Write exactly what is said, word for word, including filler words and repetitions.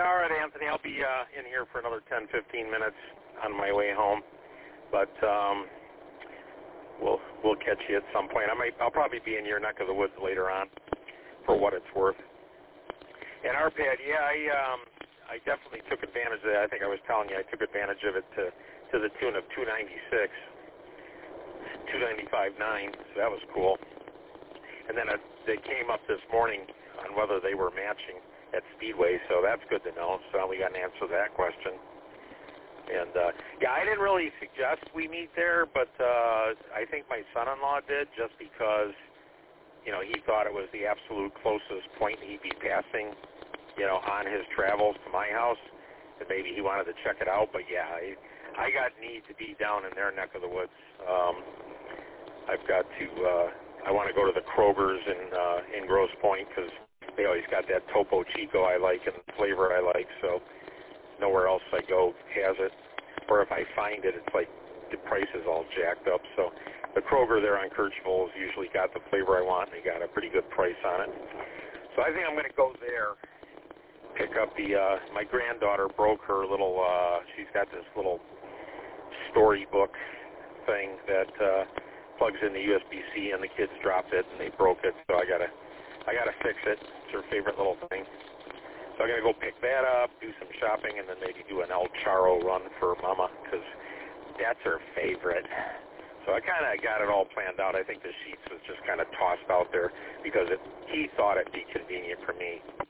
all right, Anthony. I'll be uh, in here for another ten, fifteen minutes on my way home, but um, we'll we'll catch you at some point. I might, I'll probably be in your neck of the woods later on, for what it's worth. And R P A D, yeah, I um, I definitely took advantage of that. I think I was telling you I took advantage of it to to the tune of two ninety-six, two ninety-five point nine. So that was cool. And then uh, they came up this morning on whether they were matching at Speedway, so that's good to know. So we got an answer to that question. And, uh, yeah, I didn't really suggest we meet there, but uh, I think my son-in-law did just because, you know, he thought it was the absolute closest point he'd be passing, you know, on his travels to my house, and maybe he wanted to check it out. But, yeah, I, I got need to be down in their neck of the woods. Um, I've got to, uh, I want to go to the Kroger's in, uh, in Grosse Pointe because they always got that Topo Chico I like and flavor I like, so nowhere else I go has it. Or if I find it, it's like the price is all jacked up. So the Kroger there on Kirchville's usually got the flavor I want, and they got a pretty good price on it. So I think I'm going to go there, pick up the, uh, my granddaughter broke her little, uh, she's got this little storybook thing that uh, plugs in the U S B C, and the kids dropped it, and they broke it, so I got to I got to fix it. It's her favorite little thing. So I'm going to go pick that up, do some shopping, and then maybe do an El Charro run for Mama because that's her favorite. So I kind of got it all planned out. I think the sheets was just kind of tossed out there because it, he thought it'd be convenient for me.